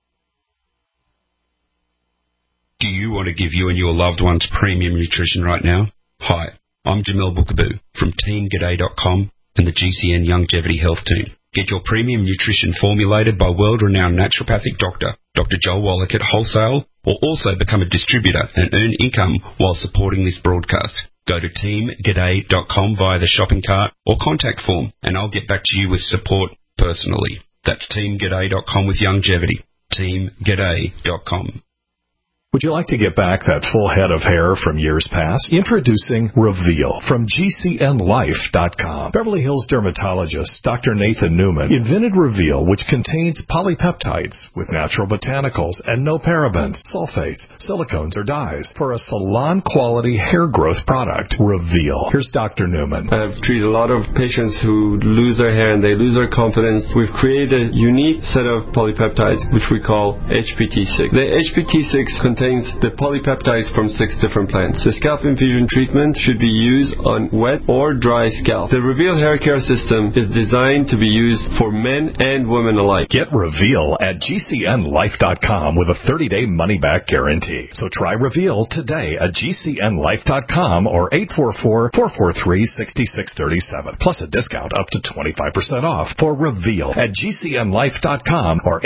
Do you want to give you and your loved ones premium nutrition right now? Hi, I'm Jamel Bookaboo from TeamGaday.com, and the GCN Longevity Health Team. Get your premium nutrition formulated by world-renowned naturopathic doctor, Dr. Joel Wallach at wholesale, or also become a distributor and earn income while supporting this broadcast. Go to teamg'day.com via the shopping cart or contact form, and I'll get back to you with support personally. That's teamg'day.com with longevity. teamg'day.com. Would you like to get back that full head of hair from years past? Introducing Reveal from GCNLife.com. Beverly Hills dermatologist Dr. Nathan Newman invented Reveal, which contains polypeptides with natural botanicals and no parabens, sulfates, silicones, or dyes for a salon-quality hair growth product. Reveal. Here's Dr. Newman. I've treated a lot of patients who lose their hair and they lose their confidence. We've created a unique set of polypeptides, which we call HPT6. The HPT6 contains the polypeptides from 6 different plants. The scalp infusion treatment should be used on wet or dry scalp. The Reveal hair care system is designed to be used for men and women alike. Get Reveal at GCNLife.com with a 30-day money-back guarantee. So try Reveal today at GCNLife.com or 844-443-6637. Plus a discount up to 25% off for Reveal at GCNLife.com or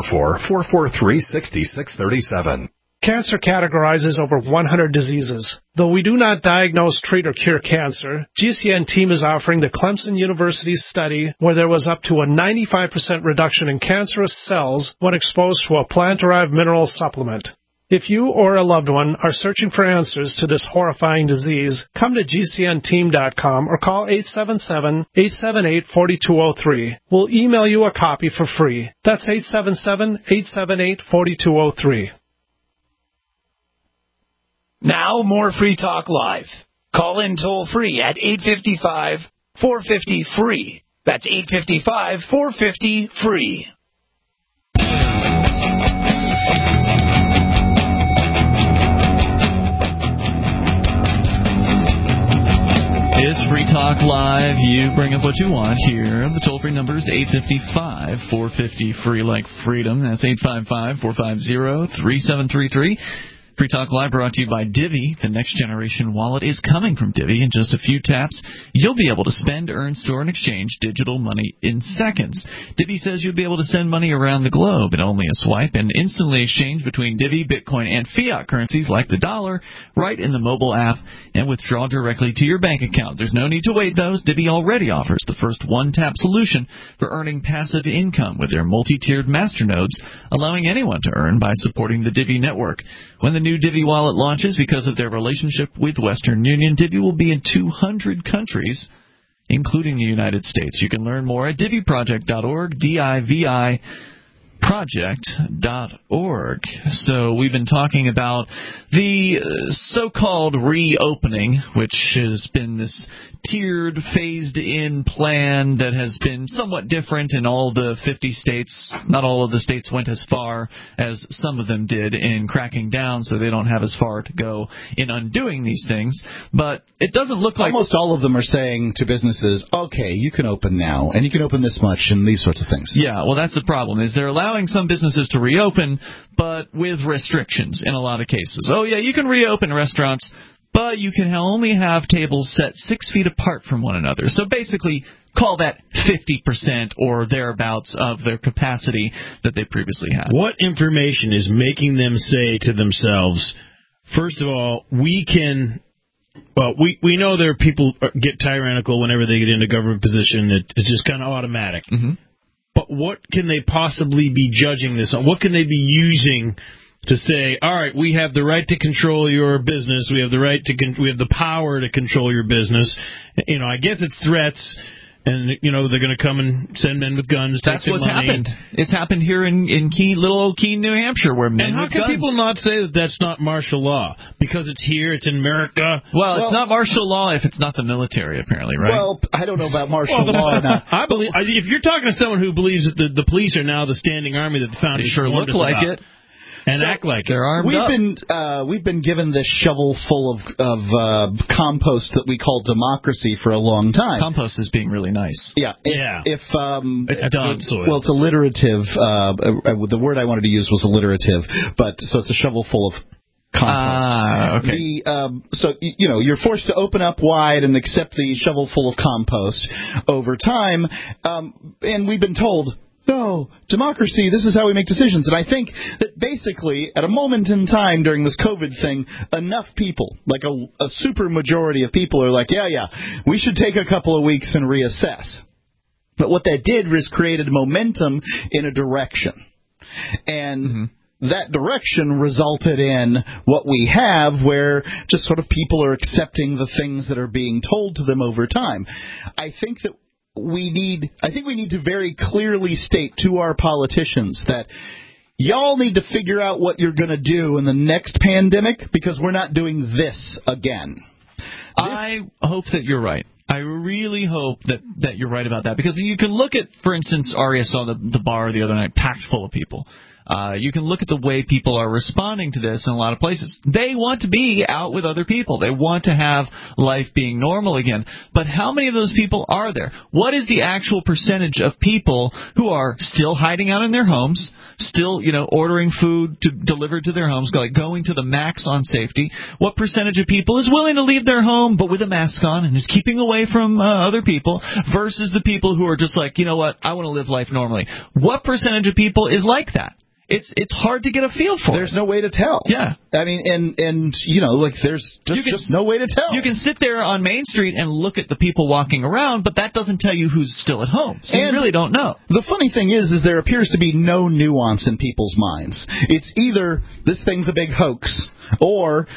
844-443-6637. Cancer categorizes over 100 diseases. Though we do not diagnose, treat, or cure cancer, GCN team is offering the Clemson University study where there was up to a 95% reduction in cancerous cells when exposed to a plant-derived mineral supplement. If you or a loved one are searching for answers to this horrifying disease, come to GCNteam.com or call 877-878-4203. We'll email you a copy for free. That's 877-878-4203. Now, more Free Talk Live. Call in toll-free at 855-450-FREE. That's 855-450-FREE. It's Free Talk Live. You bring up what you want here. The toll-free number is 855-450-FREE, like freedom. That's 855-450-3733. Free Talk Live brought to you by Divvy. The next generation wallet is coming from Divvy. In just a few taps, you'll be able to spend, earn, store, and exchange digital money in seconds. Divvy says you'll be able to send money around the globe in only a swipe and instantly exchange between Divvy, Bitcoin, and fiat currencies like the dollar right in the mobile app and withdraw directly to your bank account. There's no need to wait, though. Divvy already offers the first one-tap solution for earning passive income with their multi-tiered masternodes, allowing anyone to earn by supporting the Divvy network. When the new Divvy wallet launches, because of their relationship with Western Union, Divvy will be in 200 countries, including the United States. You can learn more at DivvyProject.org, DIVI project.org. So we've been talking about the so-called reopening, which has been this tiered, phased-in plan that has been somewhat different in all the 50 states. Not all of the states went as far as some of them did in cracking down, so they don't have as far to go in undoing these things. But it doesn't look like... Almost all of them are saying to businesses, okay, you can open now, and you can open this much, and these sorts of things. Yeah, well, that's the problem, is they're allowing some businesses to reopen, but with restrictions in a lot of cases. Oh, yeah, you can reopen restaurants, but you can only have tables set 6 feet apart from one another. So basically, call that 50% or thereabouts of their capacity that they previously had. What information is making them say to themselves, first of all, we can... Well, we know there are people get tyrannical whenever they get into government position. It's just kind of automatic. Mm-hmm. But what can they possibly be judging this on? What can they be using to say, all right, we have the right to control your business. We have the right to we have the power to control your business. You know, I guess it's threats. And, you know, they're going to come and send men with guns. That's what's happened. It's happened here in little old Keene, New Hampshire, where men with guns. And how can people not say that that's not martial law? Because it's here, it's in America. Well, it's not martial law if it's not the military, apparently, right? Well, I don't know about martial law. I believe if you're talking to someone who believes that the police are now the standing army that the founders sure look like it. And act like they're armed up. We've been given this shovel full of compost that we call democracy for a long time. Compost is being really nice. Yeah. It's done. Well, it's alliterative. The word I wanted to use was alliterative, but so it's a shovel full of compost. Okay. So you're forced to open up wide and accept the shovel full of compost over time, and we've been told, no, democracy, this is how we make decisions. And I think that basically, at a moment in time during this COVID thing, enough people, like a super majority of people, are like, yeah, we should take a couple of weeks and reassess. But what that did was created momentum in a direction. And that direction resulted in what we have, where just sort of people are accepting the things that are being told to them over time. I think we need to very clearly state to our politicians that y'all need to figure out what you're going to do in the next pandemic, because we're not doing this again. I hope that you're right. I really hope that you're right about that, because you can look at, for instance, Ari, I saw the bar the other night packed full of people. You can look at the way people are responding to this in a lot of places. They want to be out with other people. They want to have life being normal again. But how many of those people are there? What is the actual percentage of people who are still hiding out in their homes, still, ordering food delivered to their homes, going to the max on safety? What percentage of people is willing to leave their home but with a mask on and is keeping away from other people, versus the people who are just like, you know what, I want to live life normally? What percentage of people is like that? It's hard to get a feel for. There's no way to tell. Yeah. I mean, and there's just no way to tell. You can sit there on Main Street and look at the people walking around, but that doesn't tell you who's still at home. So you really don't know. The funny thing is there appears to be no nuance in people's minds. It's either this thing's a big hoax, or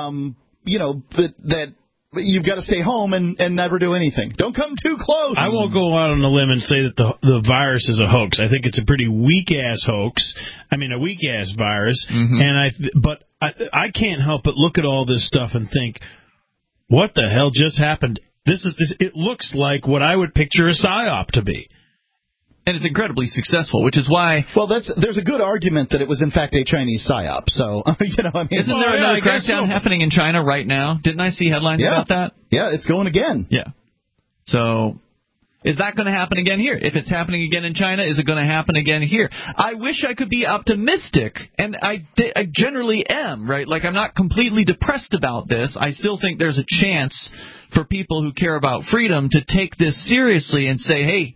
that you've got to stay home and never do anything. Don't come too close. I won't go out on a limb and say that the virus is a hoax. I think it's a pretty weak-ass hoax. I mean, a weak-ass virus. But I can't help but look at all this stuff and think, what the hell just happened? It looks like what I would picture a psyop to be. And it's incredibly successful, which is why... Well, there's a good argument that it was, in fact, a Chinese psyop. So, Isn't there another crackdown happening in China right now? Didn't I see headlines about that? Yeah, it's going again. Yeah. So, is that going to happen again here? If it's happening again in China, is it going to happen again here? I wish I could be optimistic, and I generally am, right? Like, I'm not completely depressed about this. I still think there's a chance for people who care about freedom to take this seriously and say, hey,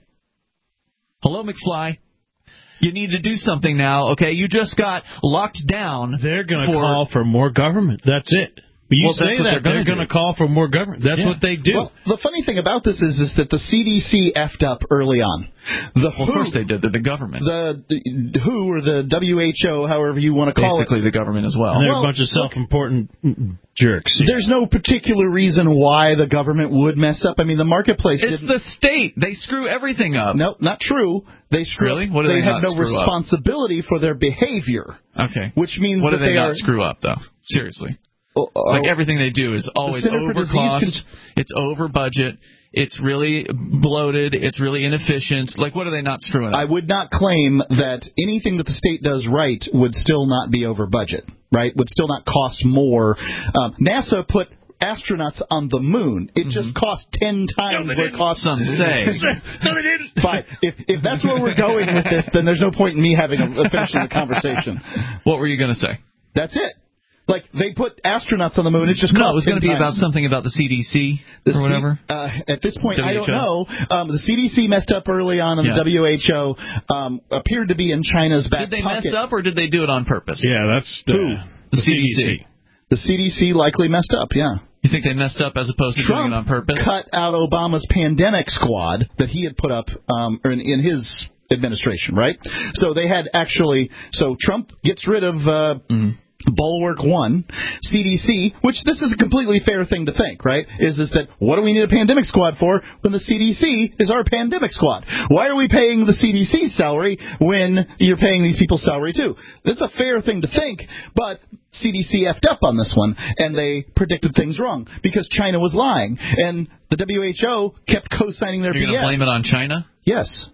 hello, McFly. You need to do something now, okay? You just got locked down. They're going to call for more government. That's it. Say that. They're going to call for more government. That's what they do. Well, the funny thing about this is that the CDC effed up early on. Of course they did. They're the government. The WHO or the WHO, however you want to call it. Basically the government as well. And they're a bunch of self-important jerks. There's no particular reason why the government would mess up. I mean, the marketplace It's the state. They screw everything up. No, not true. They screw. Really? What do they have not no responsibility for their behavior. Okay. Which means what that do they not screw up, though? Seriously. Like everything they do is always over cost. It's over budget. It's really bloated. It's really inefficient. Like, what are they not screwing up? I would not claim that anything that the state does right would still not be over budget, right? Would still not cost more. NASA put astronauts on the moon. It just cost 10 times what it cost. Some say. No, they didn't. Fine. If that's where we're going with this, then there's no point in me finishing the conversation. What were you going to say? That's it. Like, they put astronauts on the moon. It just it was going to be about something about the CDC or whatever. At this point, WHO? I don't know. The CDC messed up early on, and the WHO appeared to be in China's back pocket. Did they mess up, or did they do it on purpose? Yeah, that's... Who? The CDC. The CDC likely messed up, yeah. You think they messed up as opposed to doing it on purpose? Trump cut out Obama's pandemic squad that he had put up in his administration, right? So they had actually... So Trump gets rid of... Bulwark 1, CDC, which this is a completely fair thing to think, right, is that what do we need a pandemic squad for when the CDC is our pandemic squad? Why are we paying the CDC salary when you're paying these people's salary too? That's a fair thing to think, but CDC effed up on this one, and they predicted things wrong because China was lying, and the WHO kept co-signing their BS. You're going to blame it on China? Yes.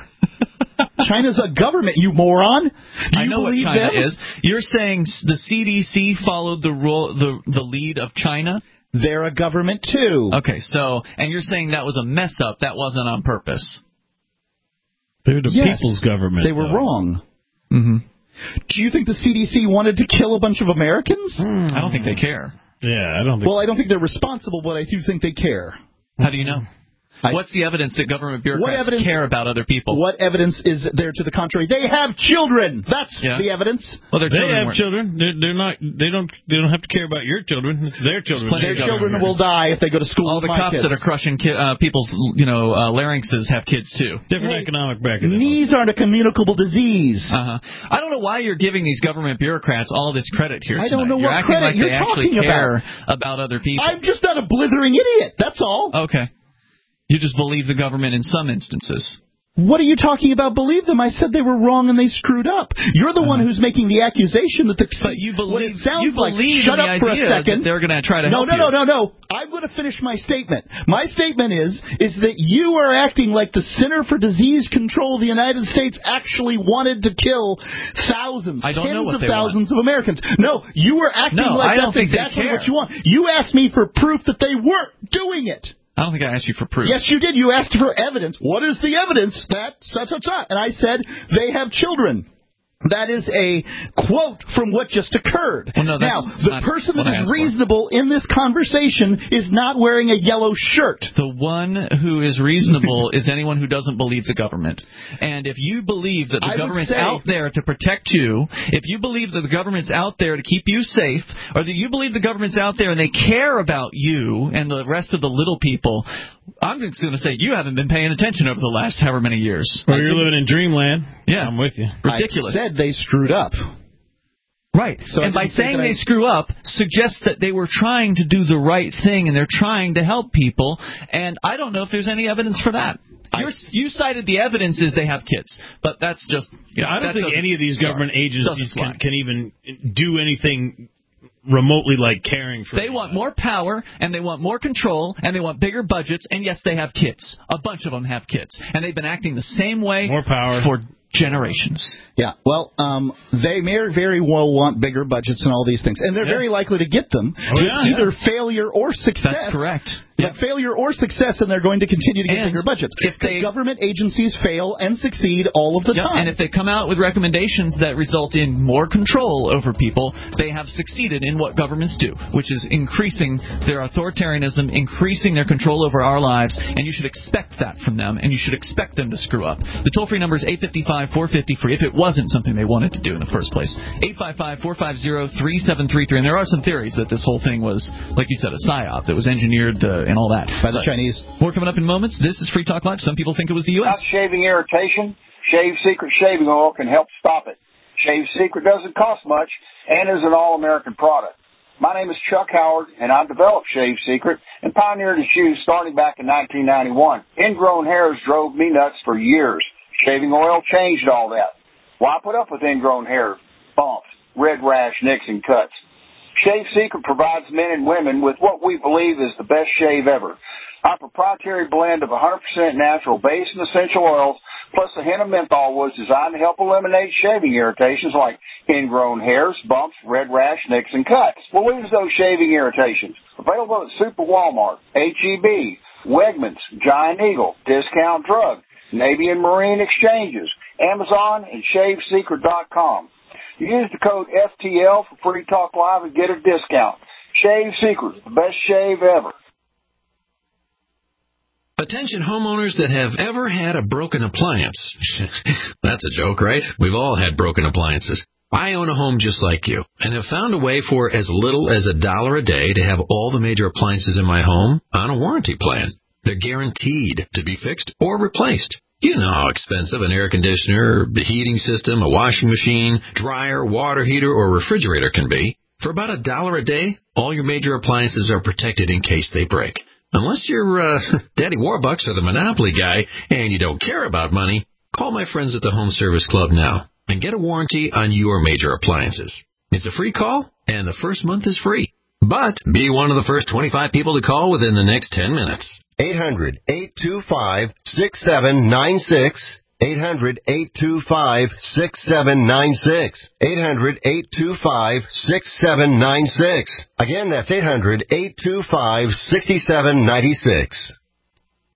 China's a government, you moron. Do you I know believe what China them? is. You're saying the CDC followed the lead of China? They're a government too. Okay, and you're saying that was a mess up. That wasn't on purpose. They're the people's government. They were wrong. Mm-hmm. Do you think the CDC wanted to kill a bunch of Americans? I don't think they care. Yeah, I don't think. Well, I don't think they're responsible, but I do think they care. How do you know? What's the evidence that government bureaucrats care about other people? What evidence is there to the contrary? They have children. That's the evidence. Well, they have children. They're not. They don't have to care about your children. It's their children. Their children will die if they go to school. All the cops that are crushing people's larynxes have kids too. Different economic bracket. Knees aren't a communicable disease. I don't know why you're giving these government bureaucrats all this credit here tonight. I don't know you're what acting credit like you're they actually talking care about other people. I'm just not a blithering idiot. That's all. Okay. You just believe the government in some instances. What are you talking about? Believe them? I said they were wrong and they screwed up. You're the one who's making the accusation that the. But you believe. What it sounds like. Shut up for a second. That they're going to try to help you. No. I'm going to finish my statement. My statement is that you are acting like the Center for Disease Control of the United States actually wanted to kill thousands, tens of thousands of Americans. No, you were acting like that's exactly what you want. You asked me for proof that they weren't doing it. I don't think I asked you for proof. Yes, you did. You asked for evidence. What is the evidence that such? And I said they have children. That is a quote from what just occurred. Well, no, now, the person that is reasonable in this conversation is not wearing a yellow shirt. The one who is reasonable is anyone who doesn't believe the government. And if you believe that the government's out there to protect you, if you believe that the government's out there to keep you safe, or that you believe the government's out there and they care about you and the rest of the little people, I'm just going to say you haven't been paying attention over the last however many years. Or you're living in dreamland. Yeah. I'm with you. Ridiculous. I said they screwed up. Right. So and by saying they screw up suggests that they were trying to do the right thing and they're trying to help people. And I don't know if there's any evidence for that. You cited the evidence is they have kids, but that's just... I don't think any of these government agencies can even do anything remotely like caring for They want more power, and they want more control, and they want bigger budgets, and yes, they have kids. A bunch of them have kids. And they've been acting the same way more power for generations. Yeah, well, they may very well want bigger budgets and all these things, and they're very likely to get them either failure or success. That's correct. Failure or success, and they're going to continue to get bigger budgets. If government agencies fail and succeed all of the time. And if they come out with recommendations that result in more control over people, they have succeeded in what governments do, which is increasing their authoritarianism, increasing their control over our lives, and you should expect that from them, and you should expect them to screw up. The toll-free number is 855-450-FREE, if it wasn't something they wanted to do in the first place. 855-450-3733, and there are some theories that this whole thing was, like you said, a psyop that was engineered and all that. By the Chinese. More coming up in moments. This is Free Talk Live. Some people think it was the U.S. About shaving irritation, Shave Secret shaving oil can help stop it. Shave Secret doesn't cost much and is an all-American product. My name is Chuck Howard, and I developed Shave Secret and pioneered its use starting back in 1991. Ingrown hairs drove me nuts for years. Shaving oil changed all that. Why put up with ingrown hair, bumps, red rash, nicks, and cuts? Shave Secret provides men and women with what we believe is the best shave ever. Our proprietary blend of 100% natural base and essential oils, plus a hint of menthol, was designed to help eliminate shaving irritations like ingrown hairs, bumps, red rash, nicks, and cuts. We'll lose those shaving irritations. Available at Super Walmart, H-E-B, Wegmans, Giant Eagle, Discount Drug, Navy and Marine Exchanges, Amazon, and ShaveSecret.com. Use the code FTL for Free Talk Live and get a discount. Shave Secret, the best shave ever. Attention homeowners that have ever had a broken appliance. That's a joke, right? We've all had broken appliances. I own a home just like you and have found a way for as little as $1 a day to have all the major appliances in my home on a warranty plan. They're guaranteed to be fixed or replaced. You know how expensive an air conditioner, a heating system, a washing machine, dryer, water heater, or refrigerator can be. For about $1 a day, all your major appliances are protected in case they break. Unless you're Daddy Warbucks or the Monopoly guy and you don't care about money, call my friends at the Home Service Club now and get a warranty on your major appliances. It's a free call, and the first month is free. But be one of the first 25 people to call within the next 10 minutes. 800-825-6796. 800-825-6796. 800-825-6796. Again, that's 800-825-6796.